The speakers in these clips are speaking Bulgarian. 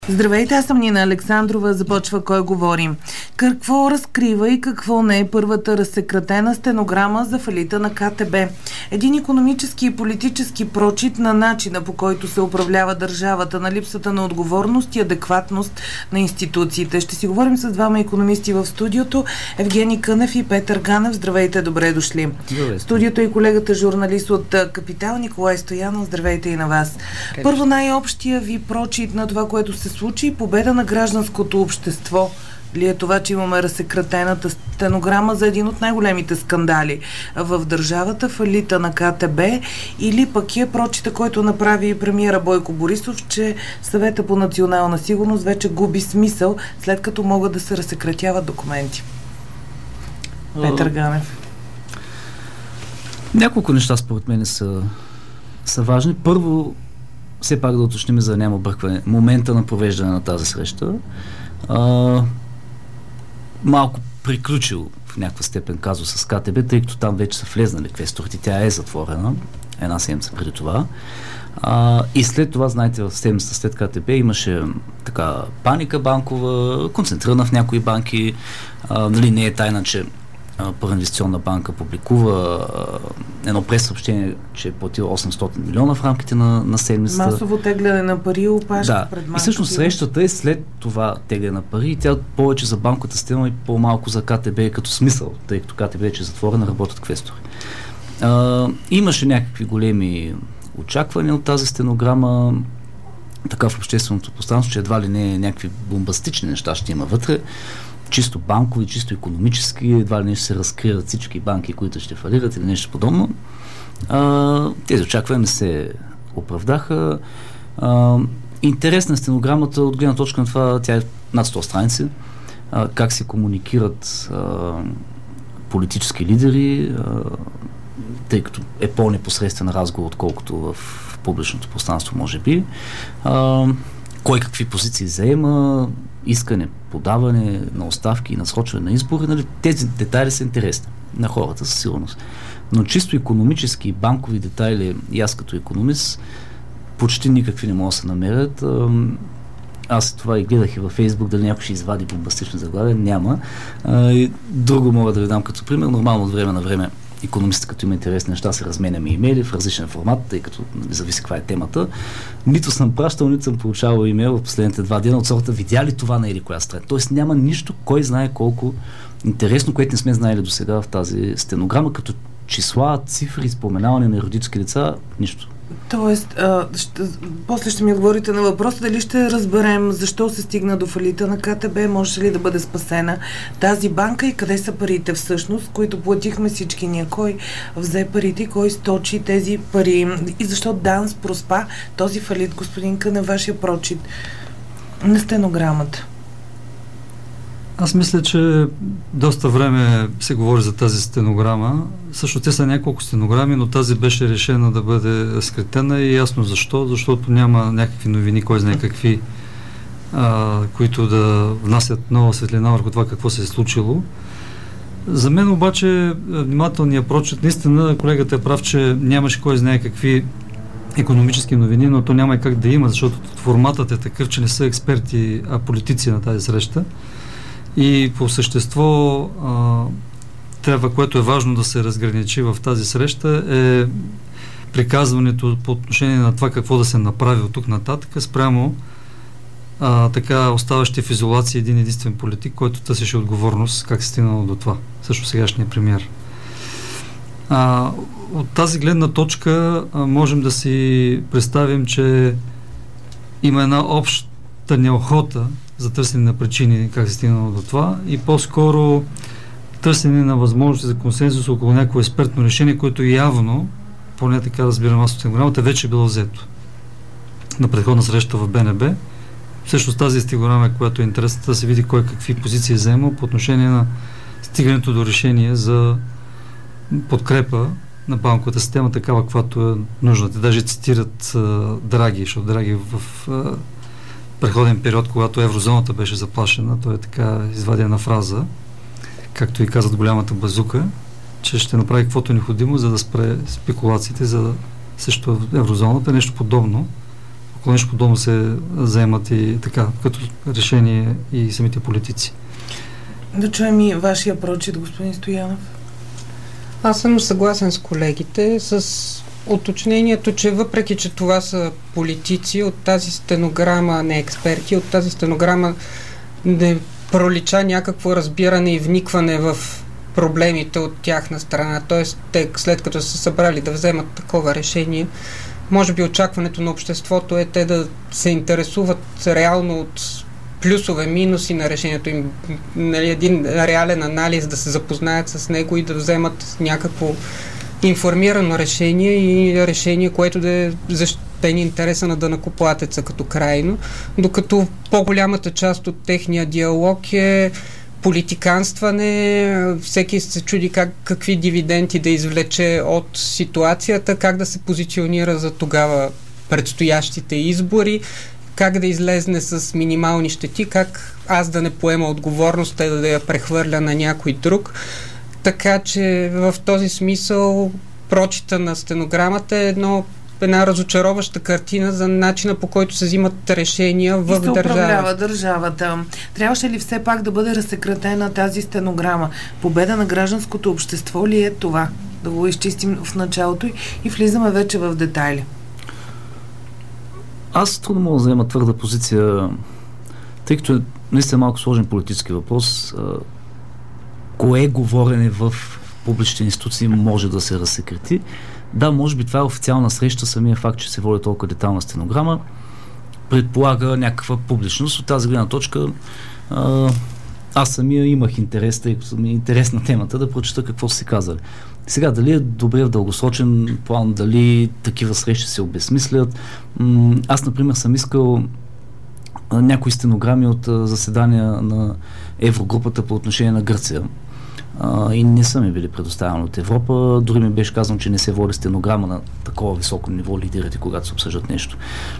Здравейте, аз съм Нина Александрова. Започва Кой говорим. Какво разкрива и какво не е първата разсекретена стенограма за фалита на КТБ? Един икономически и политически прочит на начина, по който се управлява държавата, на липсата на отговорност и адекватност на институциите. Ще си говорим с двама икономисти в студиото. Евгений Кънев и Петър Ганев. Здравейте, добре дошли. Здравейте. Студиото и колегата журналист от Капитал Николай Стоянов. Здравейте и на вас. Първо, най-общия ви прочит на това, което се случи, победа на гражданското общество ли е това, че имаме разсекретената стенограма за един от най-големите скандали в държавата, фалита на КТБ, или пък е прочита, който направи премиера Бойко Борисов, че Съвета по национална сигурност вече губи смисъл, след като могат да се разсекретяват документи? Петър Ганев. Няколко неща според мен са важни. Първо, все пак да уточним, за да няма объркване, момента на провеждане на тази среща малко приключил в някаква степен казус с КТБ, тъй като там вече са влезнали квесторите, тя е затворена една седмица преди това. И след това, знаете, в седмицата след КТБ имаше така паника банкова, концентрирана в някои банки. Не е тайна, че Първа инвестиционна банка публикува едно прес-съобщение, че е платил 800 милиона в рамките на седмицата. Масово тегляне на пари опашка пред банката. И всъщност срещата е след това тегляне на пари и тя повече за банковата система и по-малко за КТБ като смисъл, тъй като КТБ е затворена, работят квестори. Имаше някакви големи очаквания от тази стенограма, така в общественото пространство, че едва ли не някакви бомбастични неща ще има вътре. Чисто банкови, чисто икономически, едва ли не ще се разкрият всички банки, които ще фалират или нещо подобно. Тези очаквания не се оправдаха. Интересна е стенограмата от гледна точка на това, тя е над 100 страници, как се комуникират политически лидери, тъй като е по-непосредствен разговор, отколкото в публичното пространство, може би. Кой какви позиции заема, искане, подаване на оставки, насрочване на избори, нали, тези детайли са интересни на хората със сигурност. Но чисто икономически и банкови детайли, и аз като икономист, почти никакви не могат да се намерят. Аз това и гледах и във Фейсбук, дали някой ще извади бомбастично заглавие, няма. Друго мога да ви дам като пример. Нормално от време на време икономистите, като има интересни неща, се разменяме имейли в различен формат, тъй като зависи каква е темата. Нито съм пращал, нито съм получавал имейл в последните 2 дена от сорта видя ли това на или коя страна. Тоест няма нищо, кой знае колко интересно, което не сме знаели до сега в тази стенограма, като числа, цифри, споменаване на юридически лица, нищо. Тоест, после ще ми отговорите на въпроса дали ще разберем защо се стигна до фалита на КТБ, може ли да бъде спасена тази банка и къде са парите всъщност, които платихме всички ние, кой взе парите, кой сточи тези пари и защо ДАНС проспа този фалит, господин Кънев, вашия прочит на стенограмата. Аз мисля, че доста време се говори за тази стенограма. Също те са няколко стенограми, но тази беше решена да бъде скретена и ясно защо. Защото няма някакви новини, кой знае какви, които да внасят нова светлина върху това какво се е случило. За мен обаче внимателният прочит, наистина колегата е прав, че нямаше кой знае какви икономически новини, но то няма и как да има, защото форматът е такъв, че не са експерти, а политици на тази среща. И по същество трябва, което е важно да се разграничи в тази среща, е приказването по отношение на това какво да се направи от тук нататък спрямо така оставащи в изолация един единствен политик, който търсеше отговорност, как се стигнало до това. Също сегашният премиер. От тази гледна точка можем да си представим, че има една обща неохота за търсене на причини как се стигнало до това и по-скоро търсене на възможности за консенсус около някакво експертно решение, което явно, поне така разбирам аз от стенограмата, вече е било взето на предходна среща в БНБ. Всъщност тази стенограма, която е интересна, да се види кой какви позиции е заемал по отношение на стигането до решение за подкрепа на банковата система, такава каквато е нужна. Те даже цитират Драги, защото Драги в преходен период, когато еврозоната беше заплашена, той е така извадена фраза, както и казват голямата базука, че ще направи каквото е необходимо, за да спре спекулациите за срещу еврозоната. Нещо подобно ако нещо подобно се заемат и така, като решение и самите политици. Да чуем и вашия прочит, господин Стоянов. Аз съм съгласен с колегите с уточнението, че въпреки, че това са политици, от тази стенограма, не експерти, от тази стенограма не пролича някакво разбиране и вникване в проблемите от тяхна страна. Тоест, те след като са събрали да вземат такова решение, може би очакването на обществото е те да се интересуват реално от плюсове, минуси на решението им, нали, един реален анализ, да се запознаят с него и да вземат някакво информирано решение и решение, което да е защитен интереса на данъкоплатеца като крайно, докато по-голямата част от техния диалог е политиканстване, всеки се чуди какви дивиденти да извлече от ситуацията, как да се позиционира за тогава предстоящите избори, как да излезне с минимални щети, как аз да не поема отговорност, да я прехвърля на някой друг. Така че в този смисъл прочита на стенограмата е една разочароваща картина за начина, по който се взимат решения в държавата. И се управлява държавата. Трябваше ли все пак да бъде разсекретена тази стенограма? Победа на гражданското общество ли е това? Да го изчистим в началото и влизаме вече в детайли. Аз трудно мога да взема твърда позиция, тъй като е наистина малко сложен политически въпрос. Кое говорене в публичните институции може да се разсекрети? Да, може би това е официална среща, самия факт, че се води толкова детална стенограма, предполага някаква публичност. От тази гледна точка аз самия имах интерес, тъй като ми е интересна темата, да прочета какво са си казали. Сега, дали е добре в дългосрочен план, дали такива срещи се обезсмислят. Аз, например, съм искал някои стенограми от заседания на Еврогрупата по отношение на Гърция. И не са ми били предоставени от Европа. Дори ми беше казано, че не се води стенограма на такова високо ниво лидерите, когато се обсъждат нещо.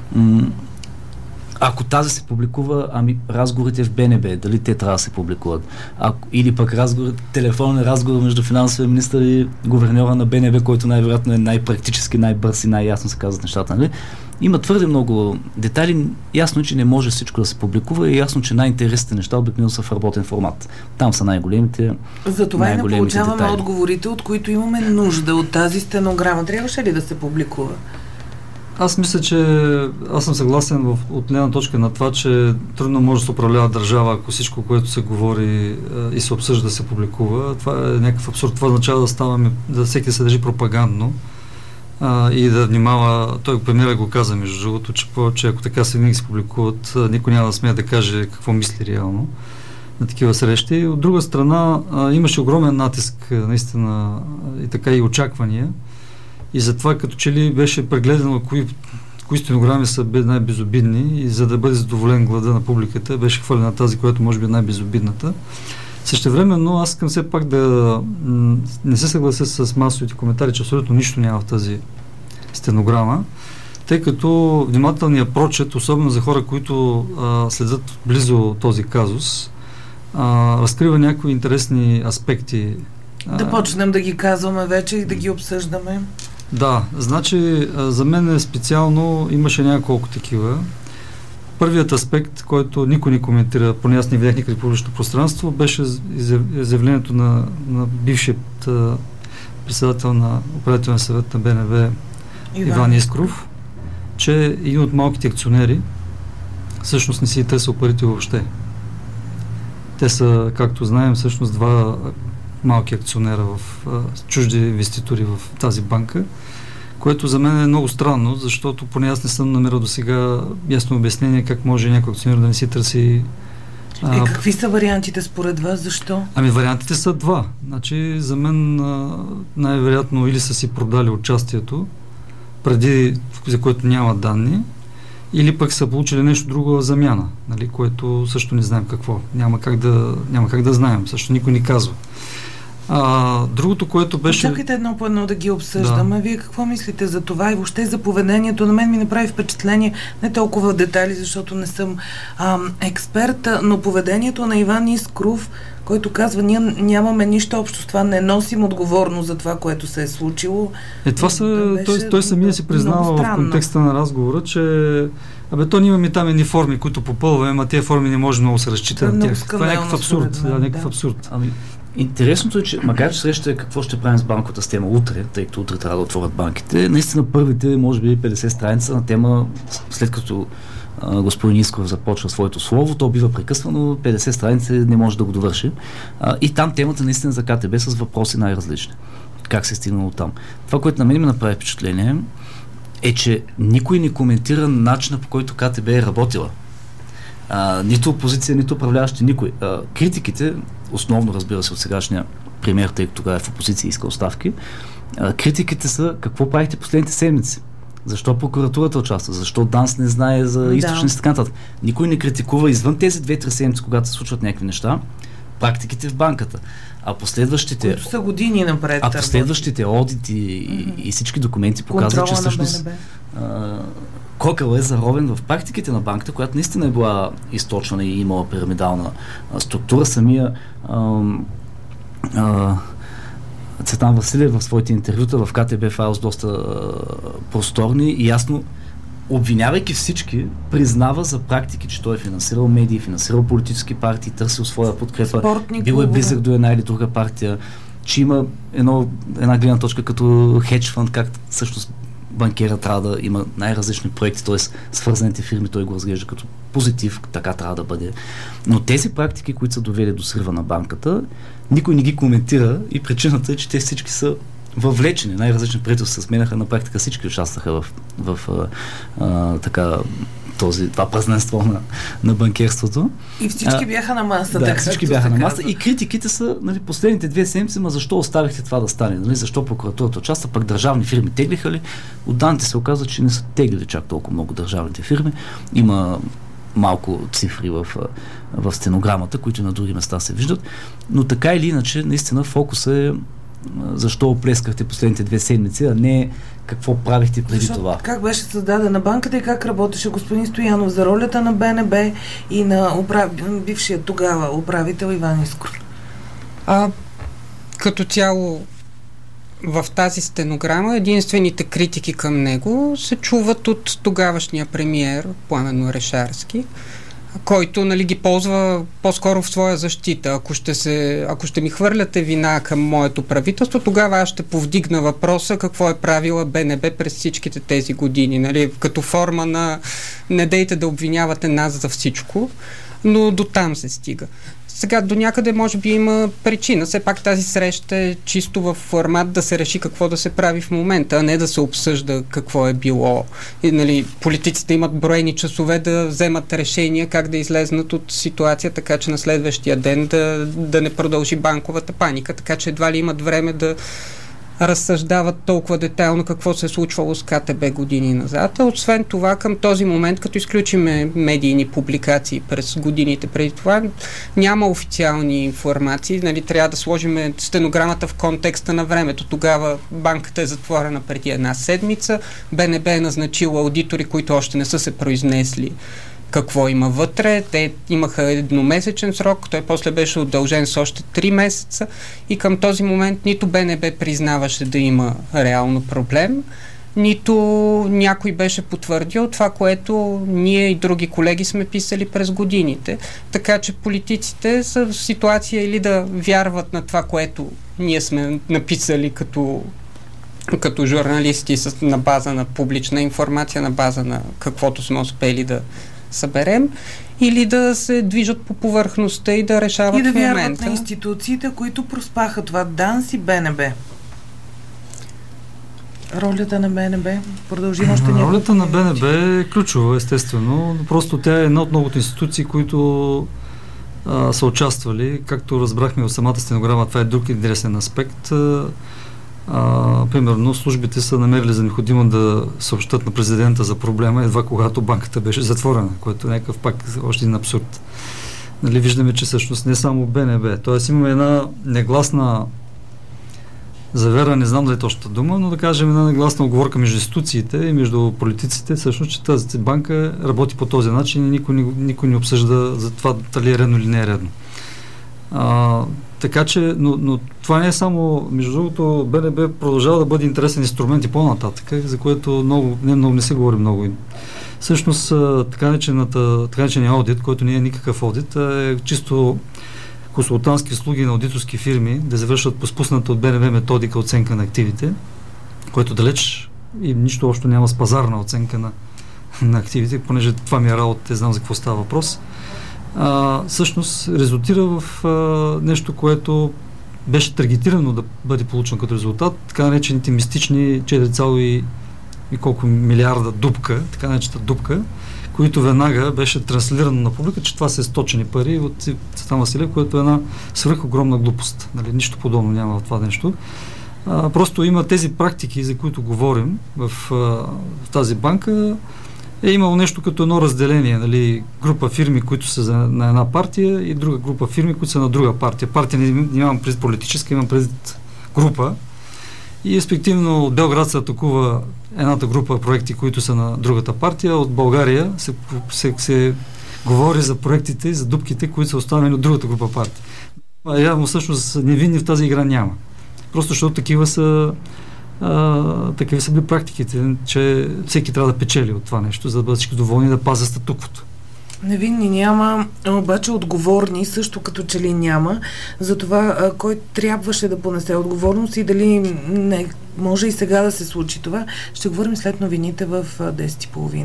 Ако тази се публикува, разговорите в БНБ, дали те трябва да се публикуват? Или пък телефонен разговор между финансовия министър и гуверньора на БНБ, който най-вероятно е най-практически, най-бърз и най-ясно се казват нещата, нали? Има твърде много детайли. Ясно, че не може всичко да се публикува и ясно, че най-интересните неща обикновено са в работен формат. Там са най-големите. Затова и не получаваме детайли. Отговорите, от които имаме нужда от тази стенограма. Трябваше ли да се публикува? Аз мисля, че аз съм съгласен от гледна точка на това, че трудно може да се управлява държава, ако всичко, което се говори и се обсъжда, да се публикува. Това е някакъв абсурд. Това означава да всеки да се държи пропагандно и да внимава. Той премиерът го каза, между другото, че ако така се винаги се публикуват, никой няма да смее да каже какво мисли реално на такива срещи. От друга страна, имаше огромен натиск, наистина, и така и очаквания. И затова като че ли беше прегледано кои стенограми са най-безобидни и за да бъде задоволен глада на публиката, беше хвърлена тази, която може би е най-безобидната. Същевременно аз искам все пак да не се съглася с масовите коментари, че абсолютно нищо няма в тази стенограма, тъй като внимателният прочет, особено за хора, които следят близо този казус, разкрива някои интересни аспекти. Да почнем да ги казваме вече и да ги обсъждаме. Да, значи за мен специално имаше няколко такива. Първият аспект, който никой не коментира, поне аз не видях никъде публичното пространство, беше изявлението на бившият председател на управителния съвет на БНБ Иван Искров, че един от малките акционери всъщност не си търсил парите въобще. Те са, както знаем, всъщност два малки акционера в чужди инвеститори в тази банка, което за мен е много странно, защото поне аз не съм намерил до сега ясно обяснение как може някой акционер да не си търси. Какви са вариантите според вас? Защо? Вариантите са два. Значи, за мен най-вероятно или са си продали участието преди, за което няма данни, или пък са получили нещо друго в замяна, нали, което също не знаем какво. Няма как да знаем, също никой ни казва. Другото, което беше... Чакайте едно по едно да ги обсъждаме. Да. Вие какво мислите за това и въобще за поведението? На мен ми направи впечатление, не толкова в детайли, защото не съм експерт, но поведението на Иван Искров, който казва, ние нямаме нищо общо с това, не носим отговорност за това, което се е случило. Той самия си признава в контекста на разговора, че то ние имаме там едни форми, които попълваме, а тези форми не може много да се разчитат на тях. Това е някакъв абсурд. Някакъв абсурд. Интересното е, че макар че среща какво ще правим с банковата система утре, тъй като утре трябва да отворят банките, наистина първите, може би 50 страница на тема, след като господин Искров започва своето слово, то бива прекъсвано, 50 страници не може да го довърши. И там темата наистина за КТБ с въпроси най-различни. Как се е стигнало там. Това, което на мен ми направи впечатление, е, че никой не коментира начина, по който КТБ е работила. Нито опозиция, нито управляващи, никой. Критиките, основно разбира се от сегашния премиер, тъй като тогава е в опозиция и иска оставки, критиките са какво правихте последните седмици. Защо прокуратурата участва? Защо ДАНС не знае за източници и така нататък? Никой не критикува извън тези 2-3 седмици, когато се случват някакви неща, практиките в банката. А последващите... Които са години напред. А последващите одити и всички документи показват, че всъщност кокъл е заровен в практиките на банката, която наистина е била източвана и имала пирамидална структура. Самия Цветан Василев в своите интервюта в КТБ Файлс доста просторни и ясно, обвинявайки всички, признава за практики, че той е финансирал медии, финансирал политически партии, търсил своя подкрепа, бил е близък до една или друга партия, че има една гледна точка като хедж фънд, как всъщност банкера трябва да има най-различни проекти, т.е. свързаните фирми, той го разглежда като позитив, така трябва да бъде. Но тези практики, които са довели до срива на банката, никой не ги коментира и причината е, че те всички са въвлечени. Най-различни правителства се сменяха, на практика всички участваха в това празненство на банкерството. И всички бяха на масата. Да, всички бяха на масата. И критиките са, последните 2 седмици, защо оставихте това да стане? Защо прокуратурата участва? Пък държавни фирми теглиха ли? От данните се оказва, че не са теглили чак толкова много държавните фирми. Има малко цифри в стенограмата, които на други места се виждат. Но така или иначе, наистина фокус е защо оплескахте последните 2 седмици, а не какво правихте преди това. Как беше създадена банката и как работеше господин Стоянов за ролята на БНБ и на бившия тогава управител Иван Искров? Като цяло в тази стенограма единствените критики към него се чуват от тогавашния премиер Пламен Орешарски, който ги ползва по-скоро в своя защита. Ако ще ми хвърляте вина към моето правителство, тогава аз ще повдигна въпроса какво е правила БНБ през всичките тези години. Като форма на не дейте да обвинявате нас за всичко, но до там се стига. Сега до някъде може би има причина. Все пак тази среща е чисто в формат да се реши какво да се прави в момента, а не да се обсъжда какво е било. И, политиците имат броени часове да вземат решения как да излезнат от ситуация, така че на следващия ден да не продължи банковата паника, така че едва ли имат време да разсъждават толкова детайлно какво се е случвало с КТБ години назад. Освен това, към този момент, като изключиме медийни публикации през годините преди това, няма официални информации. Трябва да сложим стенограмата в контекста на времето. Тогава банката е затворена преди 1 седмица, БНБ е назначила аудитори, които още не са се произнесли какво има вътре. Те имаха 1-месечен срок, той после беше удължен с още 3 месеца и към този момент нито БНБ признаваше да има реално проблем, нито някой беше потвърдил това, което ние и други колеги сме писали през годините. Така че политиците са в ситуация или да вярват на това, което ние сме написали като журналисти на база на публична информация, на база на каквото сме успели да съберем, или да се движат по повърхността и да решават в момента. И да вярват на институциите, които проспаха това, ДАНС и БНБ. Ролята на БНБ? Продължим още няколко. Ролята на БНБ е ключова, естествено. Просто тя е една от многото институции, които са участвали. Както разбрахме от самата стенограма, това е друг интересен аспект. Примерно, службите са намерили за необходимо да съобщат на президента за проблема едва когато банката беше затворена, което е някакъв пак още един абсурд. Виждаме, че всъщност не само БНБ, т.е. имаме една негласна завера, не знам дали е точната дума, но да кажем една негласна оговорка между институциите и между политиците, всъщност, че тази банка работи по този начин и никой не обсъжда за това дали е редно или не е редно. Така че, но това не е само, между другото, БНБ продължава да бъде интересен инструмент и по-нататък, за което не се говори много. Всъщност, така наречения аудит, който не е никакъв аудит, е чисто консултантски услуги на аудиторски фирми да завършват по спусната от БНБ методика оценка на активите, който далеч и нищо общо няма с пазарна оценка на активите, понеже това ми е работа, не знам за какво става въпрос. Всъщност резултира в нещо, което беше таргетирано да бъде получено като резултат, така наречените мистични 4, и колко милиарда дупка, така наречената дупка, които веднага беше транслирано на публика, че това са източени пари от Цветан Василев, което е една свръхогромна глупост. Нали? Нищо подобно няма в това нещо. Просто има тези практики, за които говорим в тази банка. Е имало нещо като едно разделение, нали, група фирми, които са на една партия и друга група фирми, които са на друга партия. Партия не имам пред политическа, имам пред група. И респективно от Белград се атакува едната група проекти, които са на другата партия. От България се говори за проектите и за дупките, които са оставени от другата група партии. Явно всъщност невинни в тази игра няма. Просто защото такива са били практиките, че всеки трябва да печели от това нещо, за да бъдат всички доволни да пазят статуквото. Невинни няма, обаче отговорни също като че ли няма за това кой трябваше да понесе отговорност и дали не може и сега да се случи това. Ще говорим след новините в 10:30.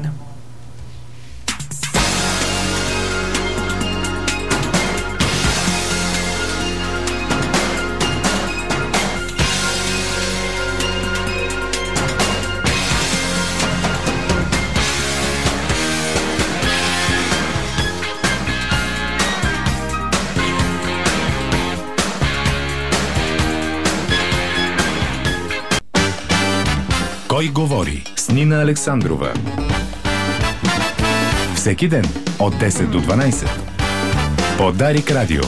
Кой говори с Нина Александрова? Всеки ден от 10 до 12 по Дарик Радио.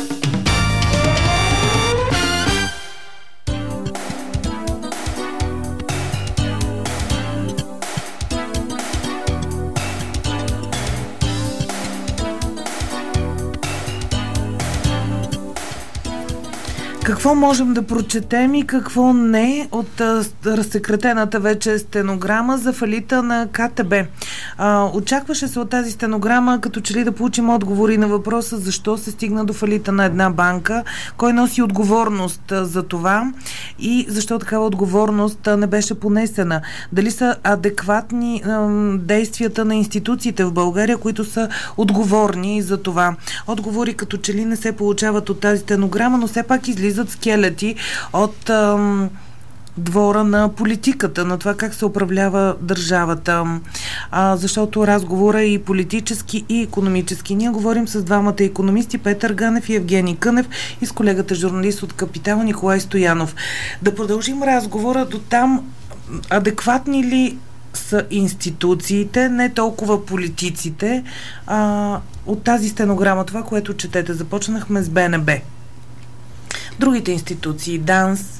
Какво можем да прочетем и какво не от разсекретената вече стенограма за фалита на КТБ? Очакваше се от тази стенограма като че ли да получим отговори на въпроса защо се стигна до фалита на една банка, кой носи отговорност за това и защо такава отговорност не беше понесена. Дали са адекватни действията на институциите в България, които са отговорни за това. Отговори като че ли не се получават от тази стенограма, но все пак излизат скелети от двора на политиката, на това как се управлява държавата. Защото разговора е и политически, и икономически. Ние говорим с двамата икономисти, Петър Ганев и Евгений Кънев, и с колегата журналист от Капитал Николай Стоянов. Да продължим разговора до там. Адекватни ли са институциите, не толкова политиците, от тази стенограма, това, което четете? Започнахме с БНБ. Другите институции, ДАНС?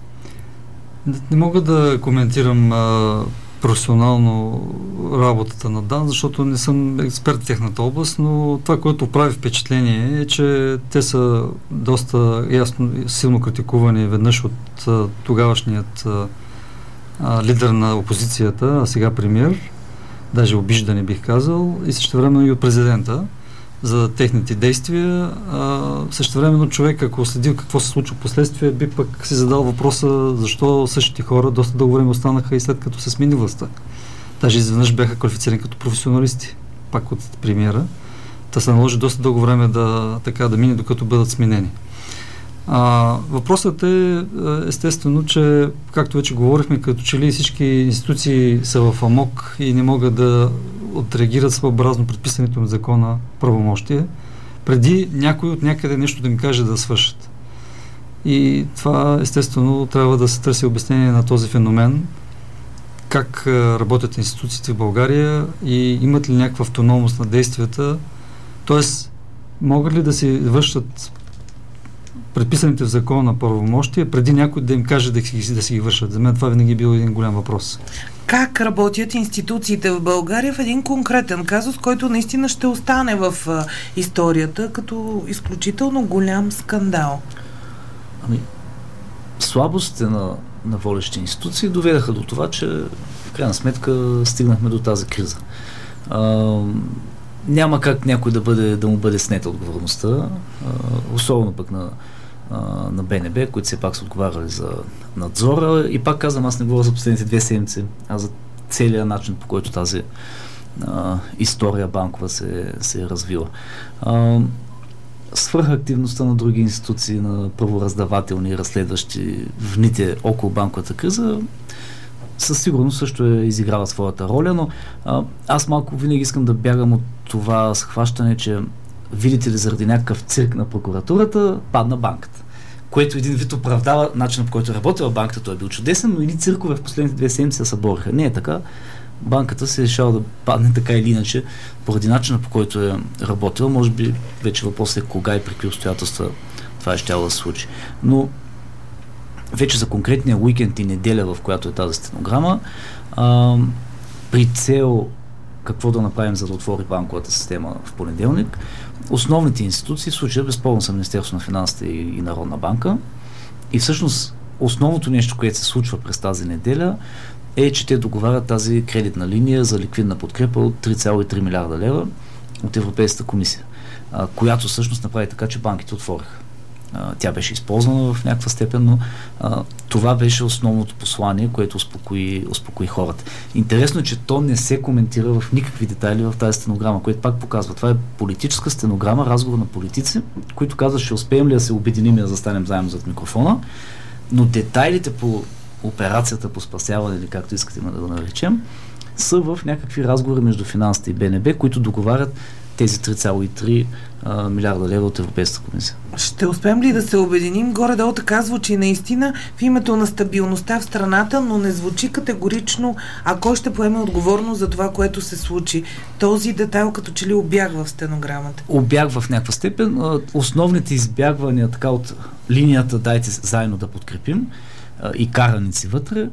Не мога да коментирам професионално работата на ДАНС, защото не съм експерт в техната област, но това, което прави впечатление е, че те са доста ясно, силно критикувани веднъж от тогавашният лидер на опозицията, а сега премиер, даже обиждане бих казал, и същевременно и от президента за техните действия. Същевременно човек, ако следил какво се случва последствие, би пък си задал въпроса защо същите хора доста дълго време останаха и след като се смени властта. Даже изведнъж бяха квалифицирани като професионалисти, пак от премиера. Та се наложи доста дълго време да мине, докато бъдат сменени. Въпросът е естествено, че както вече говорихме, като че ли всички институции са в амок и не могат да отреагират съобразно предписането на закона правомощие, преди някой от някъде нещо да ми каже да свършат. И това естествено трябва да се търси обяснение на този феномен, как работят институциите в България и имат ли някаква автономност на действията, т.е. могат ли да се вършат предписаните в закона правомощия, преди някой да им каже да си ги вършат. За мен това винаги е бил един голям въпрос. Как работят институциите в България в един конкретен казус, който наистина ще остане в историята като изключително голям скандал? Слабостите на водещи институции доведаха до това, че в крайна сметка стигнахме до тази криза. Няма как някой да му бъде снета отговорността, особено пък на БНБ, които все пак са отговаряли за надзора. И пак казвам, аз не говоря за последните 2 седмици, а за целият начин, по който тази история банкова се е развила. Свръхактивността на други институции, на правораздавателни, разследващи вните около банковата криза, със сигурност също е изиграла своята роля, но аз малко винаги искам да бягам от това схващане, че видите ли, заради някакъв цирк на прокуратурата падна банката, което един вид оправдава начинът, по който е работила банката. Той е бил чудесен, но или циркове в последните 2 седмици се събориха. Не е така. Банката се е решала да падне така или иначе поради начина, по който е работила. Може би вече въпрос е кога и при какви обстоятелства това е щяло да се случи. Но вече за конкретния уикенд и неделя, в която е тази стенограма, при цел какво да направим, за да отвори банковата система в понеделник, основните институции, в случая безспорно са Министерство на финансите и Народна банка, и всъщност основното нещо, което се случва през тази неделя, е, че те договарят тази кредитна линия за ликвидна подкрепа от 3,3 милиарда лева от Европейската комисия, която всъщност направи така, че банките отвориха. Тя беше използвана в някаква степен, но това беше основното послание, което успокои хората. Интересно е, че то не се коментира в никакви детайли в тази стенограма, което пак показва. Това е политическа стенограма, разговор на политици, които казват, ще успеем ли да се обединим и да застанем заедно зад микрофона, но детайлите по операцията по спасяване, или както искате да го наречем, са в някакви разговори между финансите и БНБ, които договарят тези 3,3 милиарда лева от Европейската комисия. Ще успеем ли да се обединим? Горе-долу така звучи наистина в името на стабилността в страната, но не звучи категорично, а кой ще поеме отговорност за това, което се случи. Този детайл като че ли обягва в стенограмата? Обягва в някаква степен. Основните избягвания така от линията "дайте заедно да подкрепим" и караници вътре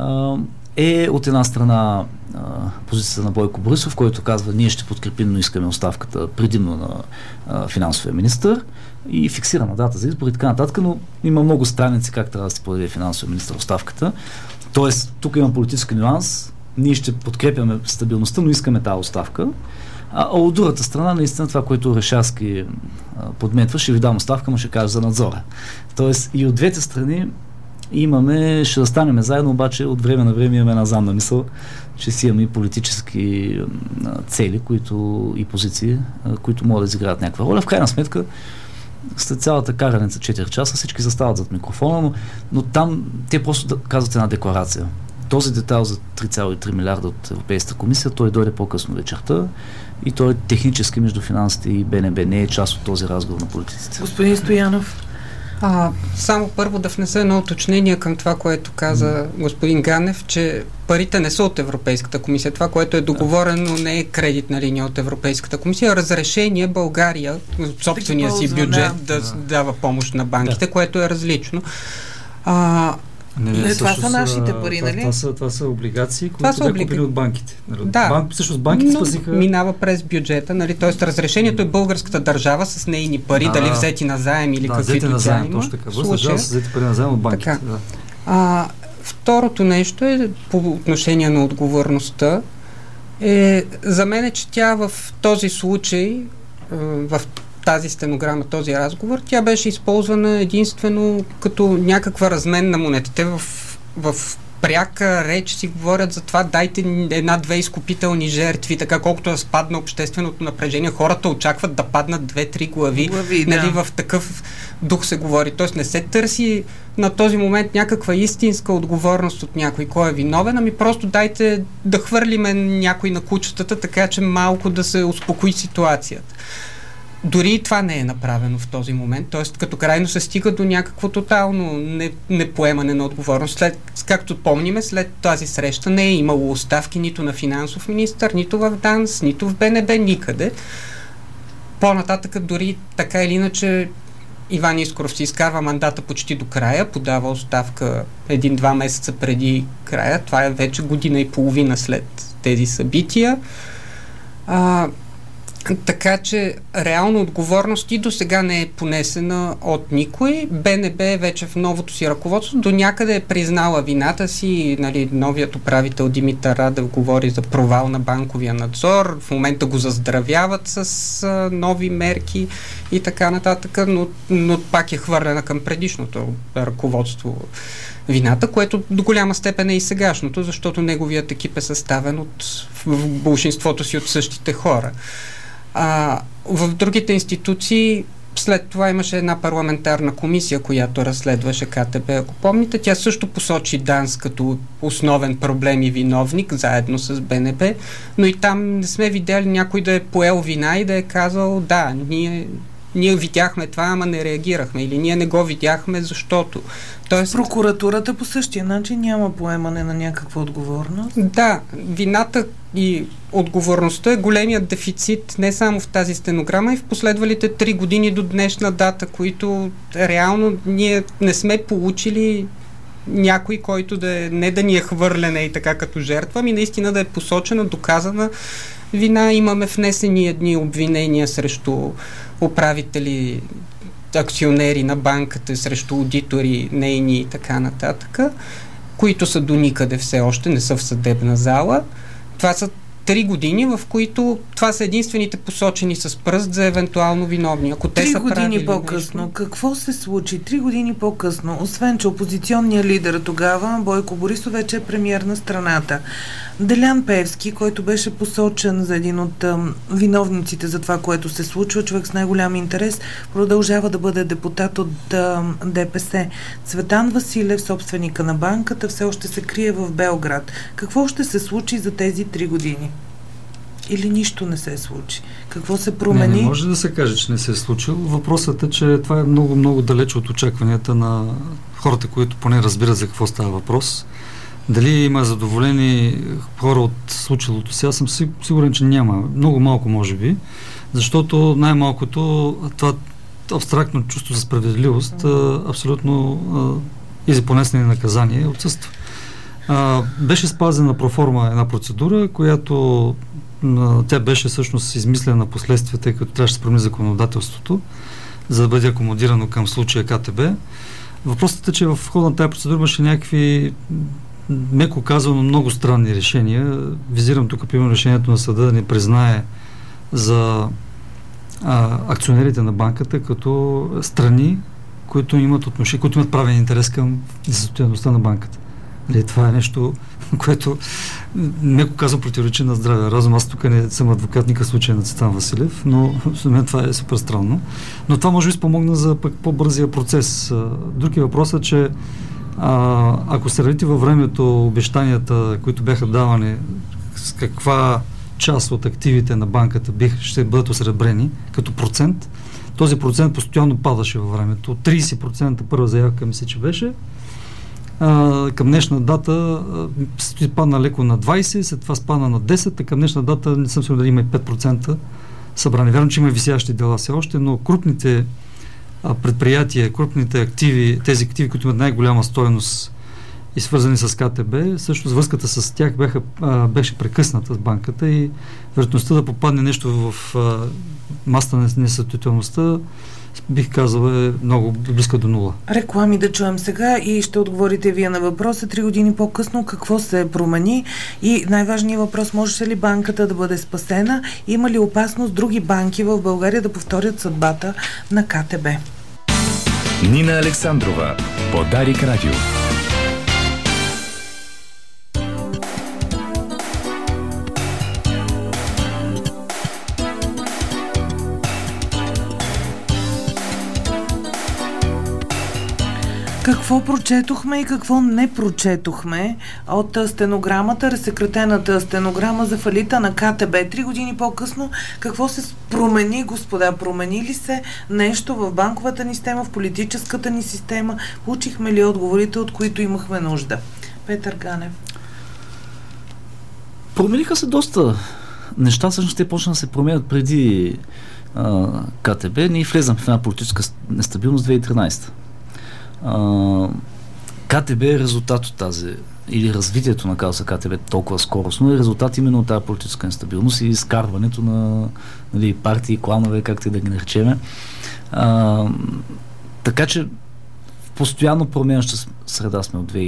е от една страна позицията на Бойко Борисов, който казва: ние ще подкрепим, но искаме оставката предимно на финансовия министър, и фиксирана дата за избор и така нататък, но има много страници как трябва да се подаде финансовия министър оставката. Тоест, тук има политически нюанс, ние ще подкрепяме стабилността, но искаме тази оставка. А от другата страна, наистина това, което Орешарски подметва: ще ви дам оставка, но ще кажа за надзора. Тоест и от двете страни ще да станем заедно, обаче от време на време имаме една задна мисъл, че си имаме и политически цели, и позиции, които могат да изиграят някаква роля. В крайна сметка, след цялата караница 4 часа, всички застават зад микрофона, но там те просто казват една декларация. Този детайл за 3,3 милиарда от Европейската комисия, той дойде по-късно вечерта и той е технически между финансите и БНБ, не е част от този разговор на политиците. Господин Стоянов. Само първо да внеса едно уточнение към това, което каза господин Ганев, че парите не са от Европейската комисия. Това, което е договорено, не е кредитна линия от Европейската комисия, а разрешение България от собствения си бюджет да дава помощ на банките, което е различно. Това са нашите пари, нали? Това са облигации, които са купили от банките. Всъщност банките спасиха... минава през бюджета, нали? Тоест разрешението е българската държава с нейни пари, дали взети на заем или каквито тя има. Точно така. Държава са взети пари на заем от банките. Второто нещо е по отношение на отговорността. За мен е, че тя в този случай, в тази стенограма, този разговор, тя беше използвана единствено като някаква размен на монетите. В пряка реч си говорят за това: дайте 1-2 изкупителни жертви, така колкото да спадна общественото напрежение. Хората очакват да паднат 2-3 глави. Нали, в такъв дух се говори. Тоест не се търси на този момент някаква истинска отговорност от някой, кой е виновен, ами просто дайте да хвърлиме някой на кучетата, така че малко да се успокои ситуацията. Дори и това не е направено в този момент, т.е. като крайно се стига до някакво тотално непоемане на отговорност. Както помниме, след тази среща не е имало оставки нито на финансов министър, нито в ДАНС, нито в БНБ, никъде. По-нататък дори така или иначе Иван Искров си изкарва мандата почти до края, подава оставка 1-2 месеца преди края. Това е вече година и половина след тези събития. Така че реално отговорност и до сега не е понесена от никой. БНБ вече в новото си ръководство до някъде е признала вината си. Нали, новият управител Димитър Радев говори за провал на банковия надзор. В момента го заздравяват с нови мерки и така нататък, но пак е хвърлена към предишното ръководство вината, което до голяма степен е и сегашното, защото неговият екип е съставен в большинството си от същите хора. В другите институции след това имаше една парламентарна комисия, която разследваше КТБ. Ако помните, тя също посочи ДАНС като основен проблем и виновник, заедно с БНБ, но и там не сме видяли някой да е поел вина и да е казал, да, ние видяхме това, ама не реагирахме, или ние не го видяхме, защото... Тоест, прокуратурата по същия начин няма поемане на някаква отговорност? Да, вината и отговорността е големият дефицит не само в тази стенограма и в последвалите 3 години до днешна дата, които реално ние не сме получили някой, който не да ни е хвърлена и така като жертва, ами наистина да е посочена, доказана вина. Имаме внесени едни обвинения срещу управители, акционери на банката, срещу аудитори, нейни и така нататък, които са до никъде все още, не са в съдебна зала. Това са 3 години, в които това са единствените посочени с пръст за евентуално виновни. Ако те са 3 години по-късно, нещо... какво се случи? 3 години по-късно, освен че опозиционният лидер тогава, Бойко Борисов, вече е премиер на страната. Делян Пеевски, който беше посочен за един от виновниците за това, което се случва, човек с най-голям интерес, продължава да бъде депутат от ДПС. Цветан Василев, собственика на банката, все още се крие в Белград. Какво ще се случи за тези 3 години? Или нищо не се случи? Какво се промени? Не може да се каже, че не се е случило. Въпросът е, че това е много, много далеч от очакванията на хората, които поне разбират за какво става въпрос. Дали има задоволени хора от случилото си? Аз съм сигурен, че няма. Много малко, може би. Защото най-малкото това абстрактно чувство за справедливост абсолютно и за понесене наказание отсъства. Беше спазена проформа една процедура, която тя беше всъщност измислена последствия, тъй като трябваше да се промени законодателството, за да бъде акомодирано към случая КТБ. Въпросът е, че в хода на тази процедура имаше някакви, меко казано, много странни решения. Визирам тук, примерно, решението на съда да не признае за акционерите на банката като страни, които имат отношение, които имат правен интерес към несъстоятелността на банката. Това е нещо, което меко казвам противоречи на здравия разум. Аз тук не съм адвокат, никакъв случай на Цветан Василев, но за мен това е супер странно. Но това може би спомогна за пък по-бързия процес. Други въпрос е, че ако сравните във времето обещанията, които бяха давани, с каква част от активите на банката ще бъдат осребрени като процент, този процент постоянно падаше във времето. 30% първа заявка мисля, че беше. Към днешна дата спадна леко на 20, след това спадна на 10, към днешна дата не съм сигурен дали има и 5% събрани. Вярно, че има висящи дела все още, но крупните предприятия, крупните активи, тези активи, които имат най-голяма стойност и свързани с КТБ, също връзката с тях беше прекъсната с банката и вероятността да попадне нещо в масата на несъстоятелността, бих казал, е много близка до нула. Реклами да чуем сега и ще отговорите вие на въпроса. 3 години по-късно какво се промени и най-важният въпрос, можеше ли банката да бъде спасена? Има ли опасност други банки в България да повторят съдбата на КТБ? Нина Александрова по Дарик Радио. Какво прочетохме и какво не прочетохме от стенограмата, разсекретената стенограма за фалита на КТБ? 3 години по-късно какво се промени, господа? Промени ли се нещо в банковата ни система, в политическата ни система? Получихме ли отговорите, от които имахме нужда? Петър Ганев. Промениха се доста неща, всъщност те почнаха да се променят преди КТБ, ние влезем в една политическа нестабилност 2013. КТБ е резултат от тази, или развитието на казуса КТБ толкова скоростно е резултат именно от тази политическа нестабилност и изкарването на партии, кланове, както и да ги наречеме. Така че в постоянно променяща среда сме от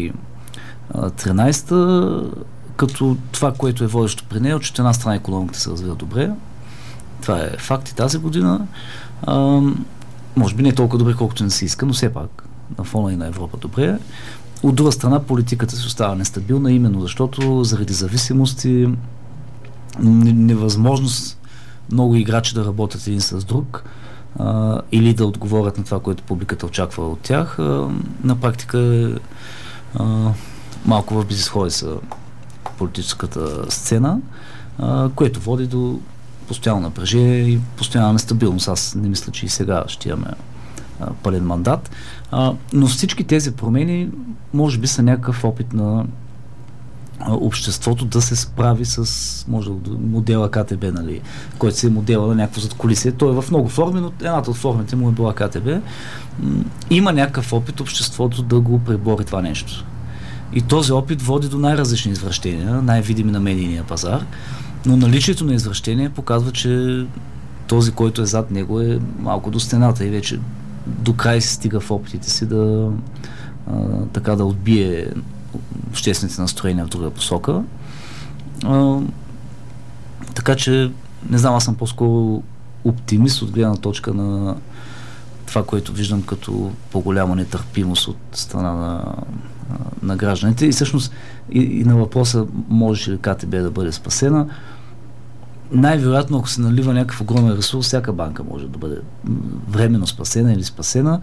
2013, като това, което е водещо при нея, че от една страна икономиката се развива добре. Това е факт и тази година. Може би не е толкова добре, колкото не се иска, но все пак на фона и на Европа добре. От друга страна, политиката се остава нестабилна, именно защото заради зависимости, невъзможност много играчи да работят един с друг или да отговорят на това, което публиката очаква от тях, на практика малко в безизходи са политическата сцена, което води до постоянно напрежение и постоянна нестабилност. Аз не мисля, че и сега ще имаме пълен мандат. Но всички тези промени може би са някакъв опит на обществото да се справи с модела КТБ, нали, който си е модела на някакво задкулисие. Той е в много форми, но едната от формите му е била КТБ. Има някакъв опит обществото да го пребори това нещо. И този опит води до най-различни извращения, най-видими на медийния пазар, но наличието на извращения показва, че този, който е зад него, е малко до стената и вече до край се стига в опитите си да отбие обществените настроения в друга посока. Така че, не знам, аз съм по-скоро оптимист от гледна точка на това, което виждам като по-голяма нетърпимост от страна на гражданите. И всъщност и на въпроса може ли КТБ да бъде спасена, най-вероятно, ако се налива някакъв огромен ресурс, всяка банка може да бъде временно спасена или спасена.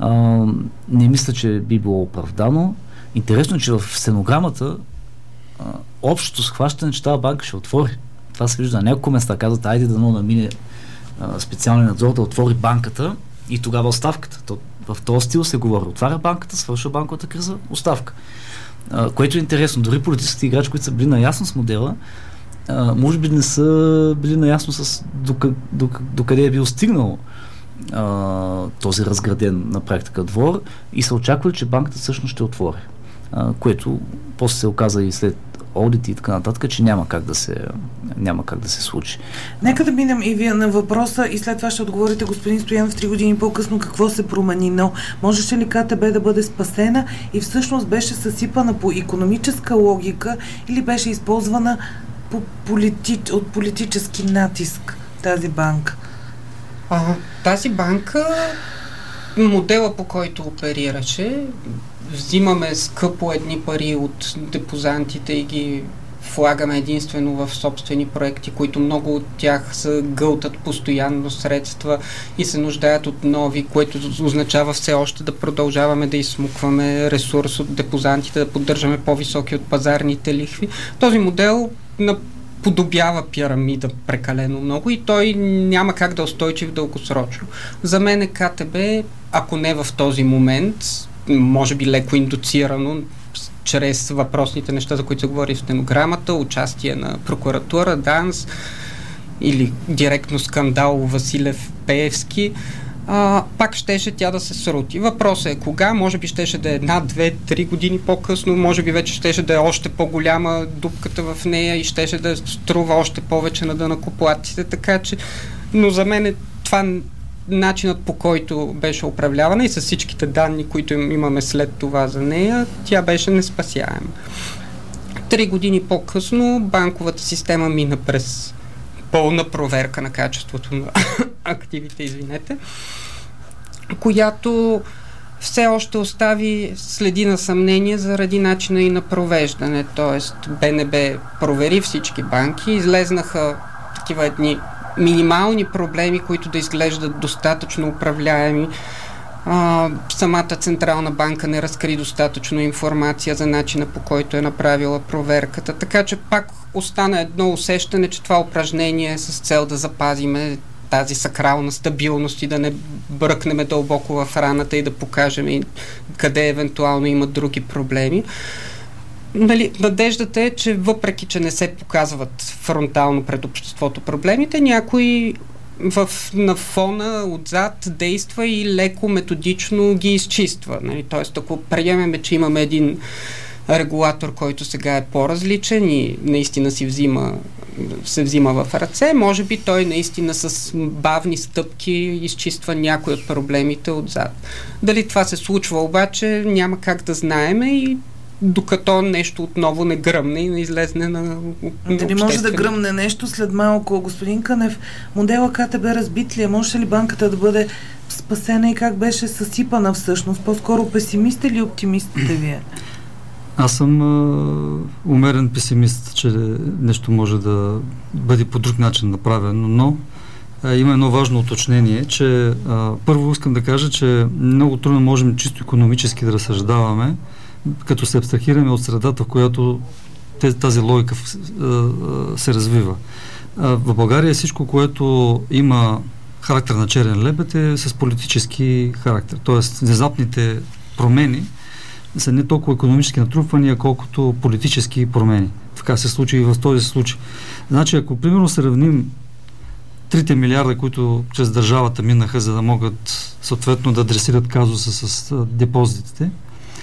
Не мисля, че би било оправдано. Интересно е, че в стенограмата общото схващане, че тази банка ще отвори. Това се вижда на няколко места. Казват, айде да намине специален надзор да отвори банката и тогава оставката. В този стил се говори. Отваря банката, свършва банковата криза, оставка. Което е интересно. Дори политическите играчи, които са били наясно с модела, може би не са били наясно с докъде е бил стигнал този разграден на практика двор и са очаквали, че банката всъщност ще отвори. Което после се оказа и след одити и така нататък, че няма как да се случи. Нека да минем и вие на въпроса и след това ще отговорите, господин Стоянов, 3 години по-късно какво се промени, но можеше ли КТБ да бъде спасена и всъщност беше съсипана по икономическа логика или беше използвана от политически натиск тази банка? Тази банка, модела по който оперираше, взимаме скъпо едни пари от депозантите и ги влагаме единствено в собствени проекти, които много от тях са гълтат постоянно средства и се нуждаят от нови, което означава все още да продължаваме да изсмукваме ресурс от депозантите, да поддържаме по-високи от пазарните лихви. Този модел подобява пирамида прекалено много и той няма как да е устойчив дългосрочно. За мен КТБ, ако не в този момент, може би леко индуцирано, чрез въпросните неща, за които се говори в стенограмата, участие на прокуратура, ДАНС или директно скандал Василев Пеевски, пак щеше тя да се срути. Въпросът е кога, може би щеше да е 1, 2, 3 години по-късно, може би вече щеше да е още по-голяма дупката в нея и щеше да струва още повече на данъкоплатците, така че, но за мен това начинът, по който беше управлявана и с всичките данни, които имаме след това за нея, тя беше неспасяема. 3 години по-късно банковата система мина през пълна проверка на качеството на активите, която все още остави следи на съмнение заради начина и на провеждане. Тоест БНБ провери всички банки, излезнаха такива едни минимални проблеми, които да изглеждат достатъчно управляеми. Самата Централна банка не разкри достатъчно информация за начина, по който е направила проверката. Така че пак остана едно усещане, че това упражнение е с цел да запазиме тази сакрална стабилност и да не бръкнем дълбоко в раната и да покажем къде евентуално има други проблеми. Надеждата е, че въпреки, че не се показват фронтално пред обществото проблемите, някои на фона отзад действа и леко методично ги изчиства. Нали? Тоест, ако приемеме, че имаме един регулатор, който сега е по-различен и наистина се взима в ръце, може би той наистина с бавни стъпки изчиства някои от проблемите отзад. Дали това се случва обаче, няма как да знаеме и докато нещо отново не гръмне и не излезне на Дали може да гръмне нещо след малко? Господин Кънев, модела КТБ разбит ли е? Може ли банката да бъде спасена и как беше съсипана всъщност? По-скоро песимист или оптимист сте вие? Аз съм умерен песимист, че нещо може да бъде по друг начин направено, но има едно важно уточнение, че първо искам да кажа, че много трудно можем чисто икономически да разсъждаваме, като се абстрахираме от средата, в която тази логика се развива. В България всичко, което има характер на черен лебед, е с политически характер. Тоест, внезапните промени са не толкова икономически натрупвания, колкото политически промени. Така се случи и в този случай. Значи, ако примерно сравним 3 милиарда, които чрез държавата минаха, за да могат съответно да адресират казуса с депозитите,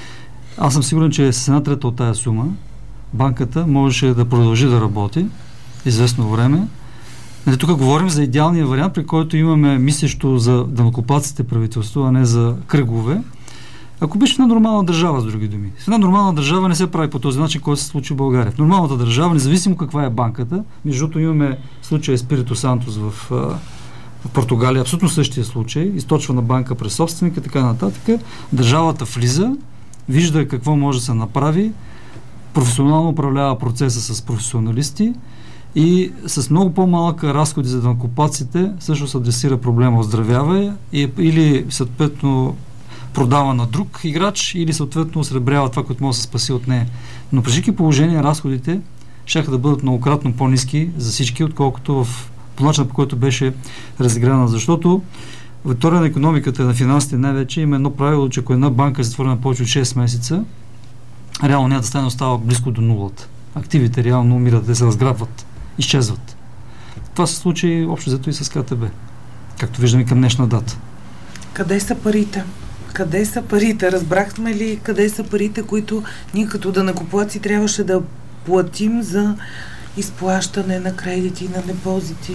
аз съм сигурен, че с една трета от тая сума банката можеше да продължи да работи известно време. Тук говорим за идеалния вариант, при който имаме мислещо за данъкоплатците правителство, а не за кръгове. Ако беше в една нормална държава, с други думи. В една нормална държава не се прави по този начин, който се случи в България. В нормалната държава, независимо каква е банката, между другото имаме случая Спирито Сантос в Португалия, абсолютно същия случай, източвана банка през собственика, така нататък. Държавата влиза, вижда какво може да се направи, професионално управлява процеса с професионалисти и с много по-малък разходи за данъкоплатците също се адресира проблема, оздравява или съответно продава на друг играч или съответно осребрява това, което може да се спаси от нея. Но при всички положения разходите щяха да бъдат многократно по-ниски за всички, отколкото по начина, по който беше разиграна. Защото в теория на икономиката и на финансите най-вече има едно правило, че ако една банка е затворена повече от 6 месеца, реално нейната стойност остава близко до нулата. Активите реално умират, те се разграбват, изчезват. Това се случи общо взето и с КТБ, както виждаме към днешна дата. Къде са парите? Къде са парите? Разбрахме ли къде са парите, които ние като данъкоплатци трябваше да платим за изплащане на кредити, на депозити?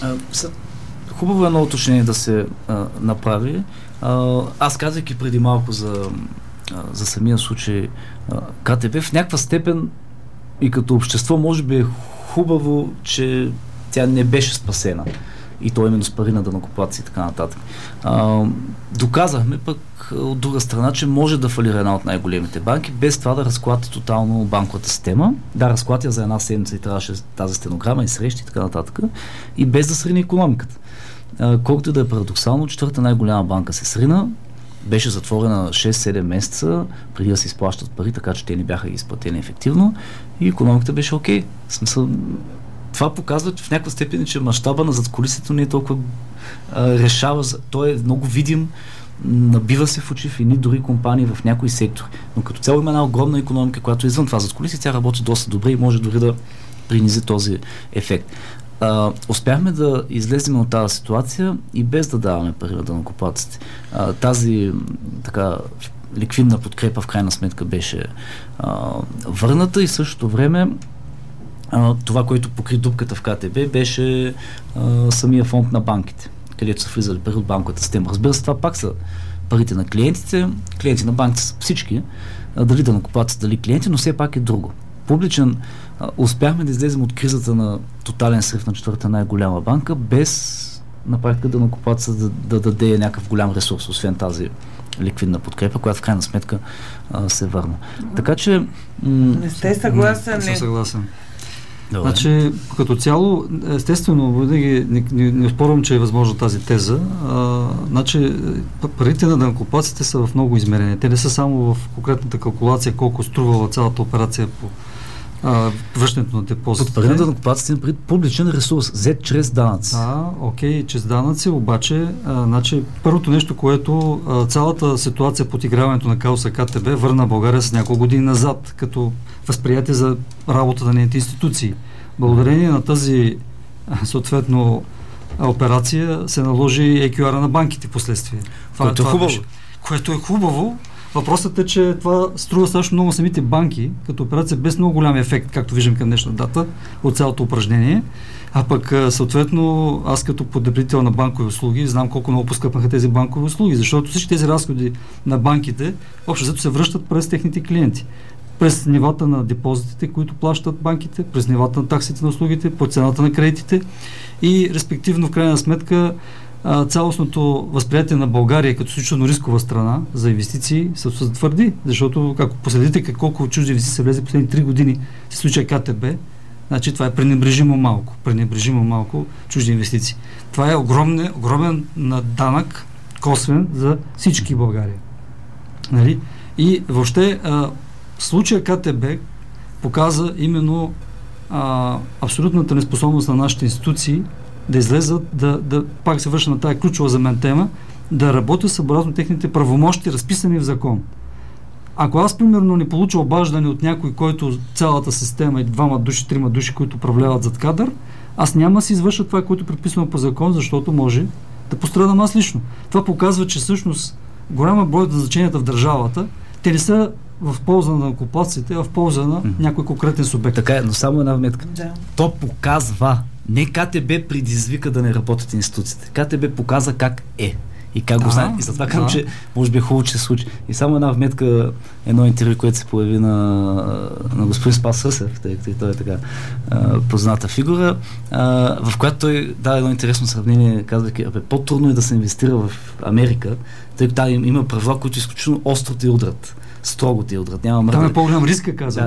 Хубаво е едно уточнение да се направи. Аз казах и преди малко за самия случай КТБ, в някаква степен и като общество може би е хубаво, че тя не беше спасена. И то именно с пари на данъкоплатци и така нататък. Доказахме пък от друга страна, че може да фалира една от най-големите банки, без това да разклати тотално банковата система. Да, разклатя за една седмица и трябваше тази стенограма и срещи и така нататък. И без да срине икономиката. Колкото да е парадоксално, четвърта най-голяма банка се срина, беше затворена 6-7 месеца преди да се изплащат пари, така че те не бяха изплатени ефективно и икономиката беше окей. В смисъл, това показва в някаква степен, че мащаба на задкулисието не е толкова решава. Той е много видим, набива се в очи в едни дори компании в някои сектори. Но като цяло има една огромна икономика, която извън това задкулисие, тя работи доста добре и може дори да принизи този ефект. Успяхме да излезем от тази ситуация и без да даваме пари на данъкоплатците. Тази така ликвидна подкрепа в крайна сметка беше върната и в същото време това, което покри дупката в КТБ, беше самия фонд на банките, където са влизали пари от банковата система. Разбира се, това пак са парите на клиентите. Клиенти на банките са всички, дали данъкоплатците, дали клиенти, но все пак е друго. Публичен, успяхме да излезем от кризата на тотален срив на четвърта най-голяма банка, без на практика данъкоплатеца да даде някакъв голям ресурс, освен тази ликвидна подкрепа, която в крайна сметка се върна. Така че... Не сте съгласен? Не съм съгласен. Добре. Значи, като цяло, естествено, не спорвам, че е възможно тази теза. Значи, парите на данъкоплатците са в много измерения. Те не са само в конкретната калкулация, колко струвала цялата операция по връщането на депозитите. Под пари на данъкоплатците е публичен ресурс, взет чрез данъци. Да, окей, чрез данъци, обаче, значи, първото нещо, което цялата ситуация под играването на казуса КТБ върна България с няколко години назад, като възприятие за работата на нейните институции. Благодарение на тази, съответно, операция се наложи EQR на банките в последствие. Което е хубаво. Което е хубаво. Въпросът е, че това струва страшно много самите банки, като операция без много голям ефект, както виждам към днешна дата, от цялото упражнение. А пък, съответно, аз като потребител на банкови услуги, знам колко много поскъпнаха тези банкови услуги, защото всички тези разходи на банките, общо взето се връщат през техните клиенти. През нивата на депозитите, които плащат банките, през нивата на таксите на услугите, по цената на кредитите и респективно в крайна сметка цялостното възприятие на България като изключително рискова страна за инвестиции се затвърди, защото ако последите колко чужди инвестиции се влезе последните 3 години се случва КТБ, значи това е пренебрежимо малко чужди инвестиции. Това е огромен данък, косвен за всички България. Нали? И въобще случая КТБ показа именно абсолютната неспособност на нашите институции да излезат, да пак се връща на тая ключова за мен тема, да работят съобразно техните правомощи, разписани в закон. Ако аз, примерно, не получа обаждане от някой, който цялата система и 2 души, 3 души, които управляват зад кадър, аз няма да си извърша това, което е предписано по закон, защото може да пострадам аз лично. Това показва, че всъщност голяма брой на значенията в държавата, те не са в полза на накоплатците, а в полза на някой конкретен субект. Така е, но само една вметка. Да. То показва. Не КТБ предизвика да не работят институциите. КТБ показа как е. И как го знае. И затова казвам, че може би е хубаво, че се случи. И само една вметка, едно интервю, което се появи на господин Спас Ръсев, тъй като той е така позната фигура, в която той даде едно интересно сравнение, казвайки, по-трудно е да се инвестира в Америка, тъй като там има правила, които изключително остро те удрят. Строго ти удрят. Там е по-голям риска, казва.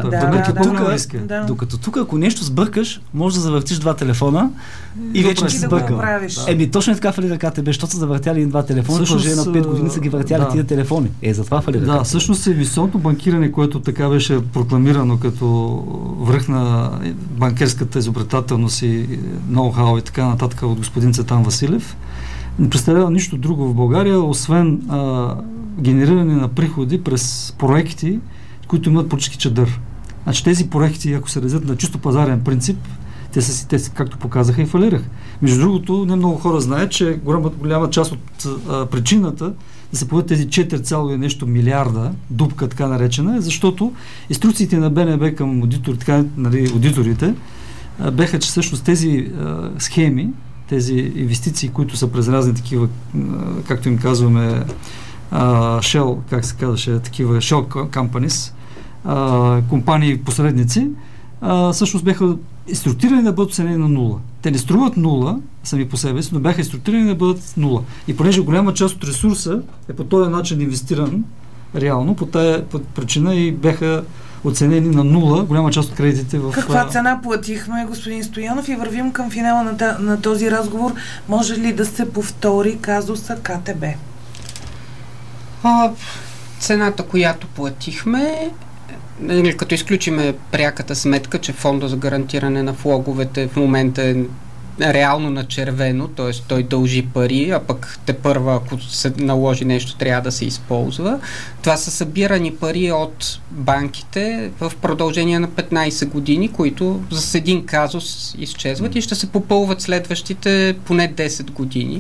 Докато тук, ако нещо сбъркаш, може да завъртиш 2 телефона и вече не си сбъркал. Точно е така фалира КТБ, защото са завъртяли 2 телефона, продължение на 5 години са ги въртяли тия телефони. Затова фалира КТБ. Всъщност е високото банкиране, което така беше прокламирано като връх на банкерската изобретателност и ноу-хау и така нататък от господин Цветан Василев, не представлява нищо друго в България, освен генериране на приходи през проекти, които имат политически чадър. Значи тези проекти, ако се реализират на чисто пазарен принцип, те както показаха, и фалираха. Между другото, не много хора знаят, че голяма част от причината да се появят тези 4, нещо милиарда, дупка така наречена, защото инструкциите на БНБ към аудиторите беха, че всъщност тези схеми, тези инвестиции, които са през разни такива, както им казваме, Shell, как се казваше, такива Shell Companies, компании посредници, всъщност бяха инструктирани да бъдат оценени на 0. Те не струват 0 сами по себе си, но бяха инструктирани да бъдат 0. И понеже голяма част от ресурса е по този начин инвестиран реално, по тази причина и бяха оценени на 0 голяма част от кредитите в... Каква цена платихме, господин Стоянов, и вървим към финала на този разговор. Може ли да се повтори казуса КТБ? Цената, която платихме, като изключиме пряката сметка, че фонда за гарантиране на влоговете в момента е реално на червено, т.е. той дължи пари, а пък тепърва, ако се наложи нещо, трябва да се използва. Това са събирани пари от банките в продължение на 15 години, които с един казус изчезват и ще се попълват следващите поне 10 години.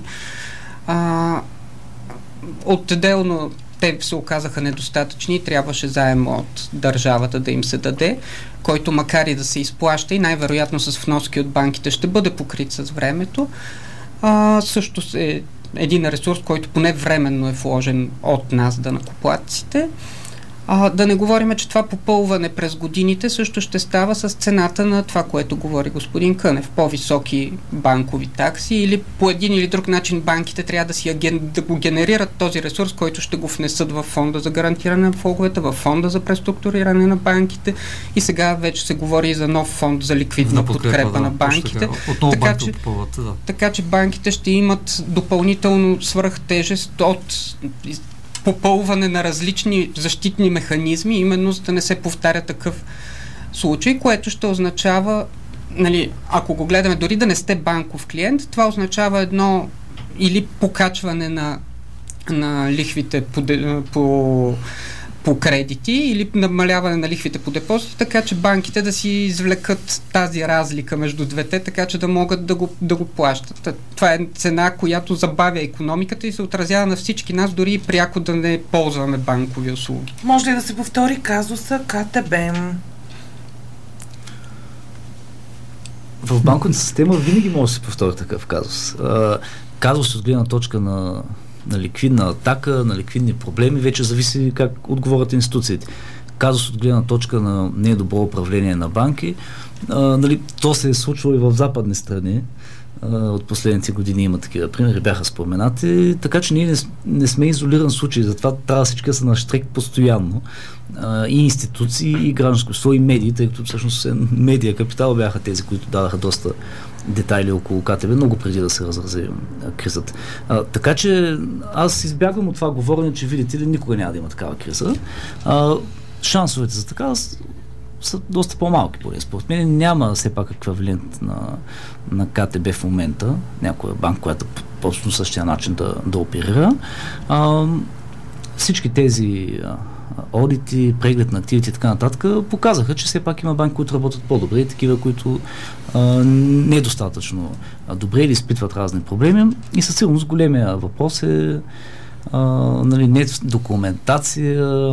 Отделно те се оказаха недостатъчни и трябваше заем от държавата да им се даде, който макар и да се изплаща и най-вероятно с вноски от банките ще бъде покрит с времето. Също е един ресурс, който поне временно е вложен от нас, данъкоплатците. Да не говорим, че това попълване през годините също ще става с цената на това, което говори господин Кънев. По-високи банкови такси или по един или друг начин банките трябва да го генерират този ресурс, който ще го внесат в фонда за гарантиране на влоговете, в фонда за преструктуриране на банките и сега вече се говори и за нов фонд за ликвидна подкрепа на банките. Така че банките ще имат допълнително свръхтежест от попълване на различни защитни механизми, именно за да не се повтаря такъв случай, което ще означава, ако го гледаме дори да не сте банков клиент, това означава едно или покачване на лихвите по по кредити или намаляване на лихвите по депозити, така че банките да си извлекат тази разлика между двете, така че да могат да го плащат. Това е цена, която забавя икономиката и се отразява на всички нас, дори и пряко да не ползваме банкови услуги. Може ли да се повтори казуса КТБ? В банковата система винаги може да се повтори такъв казус. Казус от гледна точка на ликвидна атака, на ликвидни проблеми, вече зависи как отговорят институциите. Казус от гледна точка на недобро управление на банки, то се е случвало и в западни страни. От последните години има такива примери, бяха споменати, така че ние не сме изолиран случай, затова трябва всички да са на щрек постоянно. И институции, и гражданско общество, и медии, тъй като всъщност медия капитал бяха тези, които дадаха доста детайли около КТБ, много преди да се разрази кризата. Така че аз избягвам от това говорене, че видите ли, никога няма да има такава криза. Шансовете за така са доста по-малки, според мен. Няма все пак еквивалент на КТБ в момента, някоя банка, която по същия начин да оперира. Всички тези одити, преглед на активите и така нататък показаха, че все пак има банки, които работят по-добре и такива, които недостатъчно добре или изпитват разни проблеми. И със сигурност големия въпрос е не документация,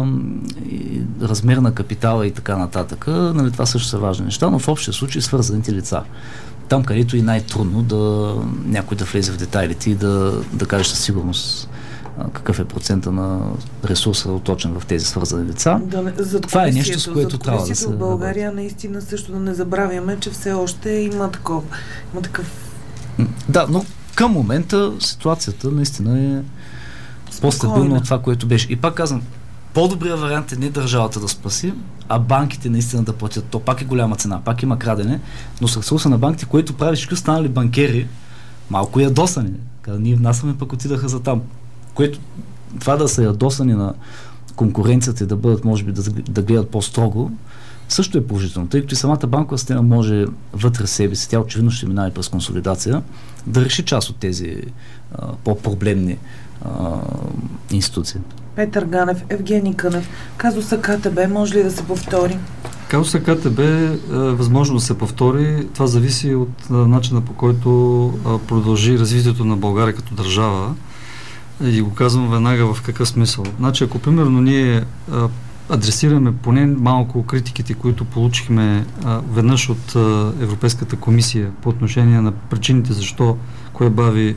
размер на капитала и така нататък. Това също са важни неща, но в общия случай свързаните лица. Там, където и най-трудно някой да влезе в детайлите и да каже със сигурност какъв е процента на ресурса оточен в тези свързани лица. Това е нещо, с което трябва да се... В България наистина също да не забравяме, че все още има такъв... Да, но към момента ситуацията наистина е по-стабилна от това, което беше. И пак казвам, по-добрият вариант е не държавата да спаси, а банките наистина да платят. То пак е голяма цена, пак има крадене, но с ресурса на банките, което прави всички останали банкери, малко ядосани. Ние внасяме, пък отидаха за там. Което това да са ядосани на конкуренцията и да бъдат, може би, да гледат по-строго, също е положително, тъй като и самата банкова система може вътре себе си, тя очевидно ще минава през консолидация, да реши част от тези по-проблемни институции. Петър Ганев, Евгений Кънев, казуса КТБ може ли да се повтори? Казуса КТБ възможно да се повтори. Това зависи от начина, по който продължи развитието на България като държава. И го казвам веднага в какъв смисъл. Значи, ако примерно ние адресираме поне малко критиките, които получихме веднъж от Европейската комисия по отношение на причините защо кое бави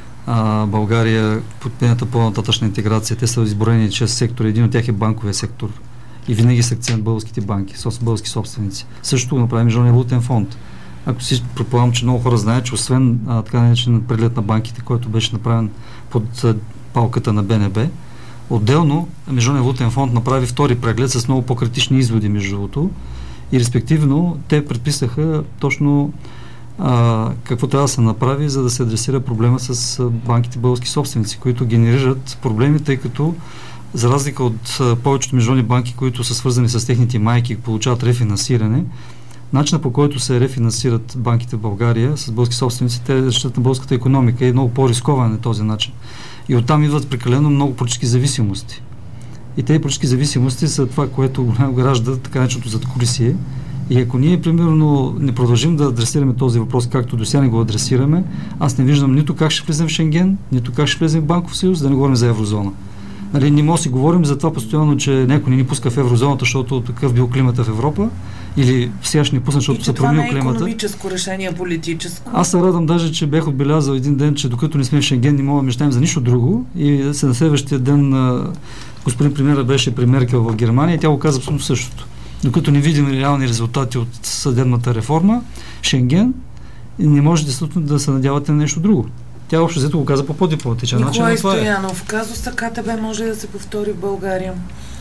България под по-нататъчна интеграция. Те са изброени 6 сектора. Един от тях е банковия сектор. И винаги с акцент българските банки, български собственици. Също направи Международния валутен фонд. Ако си предполагам, че много хора знаят, че освен така наречен преглед на банките, който беше направен под палката на БНБ, отделно Международния валутен фонд направи втори преглед с много по-критични изводи между другото и респективно те предписаха точно какво трябва да се направи, за да се адресира проблема с банките български собственици, които генерират проблеми, тъй като за разлика от повечето международни банки, които са свързани с техните майки и получават рефинансиране, начинът, по който се рефинансират банките в България с български собственици, те защитат на българската икономика и е много по-рискован на този начин. И оттам идват прекалено много политически зависимости. И тези политически зависимости са това, което гражда така нареченото задкулисие. И ако ние, примерно, не продължим да адресираме този въпрос, както до сега не го адресираме, аз не виждам нито как ще влезем в Шенген, нито как ще влезем в банков съюз, да не говорим за еврозона. Не може да си говорим за това постоянно, че някой не ни пуска в еврозоната, защото такъв бил климата в Европа, или сега ще ни пусна, защото се променил климата. Това не е икономическо решение, политическо. Аз се радвам даже, че бях отбелязал един ден, че докато не сме в Шенген, не мога да мечтаем за нищо друго. И на следващия ден господин премиера беше при Меркел в Германия и тя го каза абсолютно същото. Докато не видим реални резултати от съдебната реформа, Шенген, не може действително да се надявате на нещо друго. Тя общо взето го каза по по-дипломатичен начин. Николай Стоянов, казуса КТБ може да се повтори в България?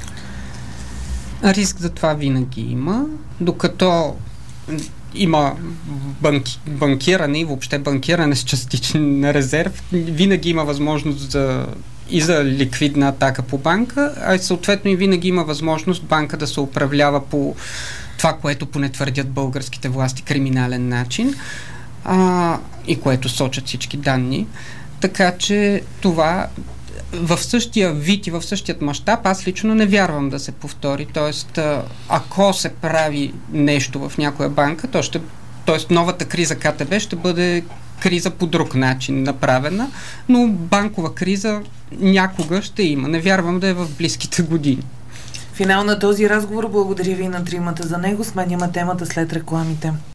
Риск за това винаги има, докато има банкиране и въобще банкиране с частичен резерв, винаги има възможност и за ликвидна атака по банка, а съответно и винаги има възможност банка да се управлява по това, което поне твърдят българските власти, криминален начин, и което сочат всички данни. Така че това в същия вид и в същият мащаб аз лично не вярвам да се повтори. Тоест, ако се прави нещо в някоя банка, тоест новата криза КТБ ще бъде криза по друг начин направена, но банкова криза някога ще има. Не вярвам да е в близките години. Финал на този разговор. Благодаря ви на тримата за него. Сменяме темата след рекламите.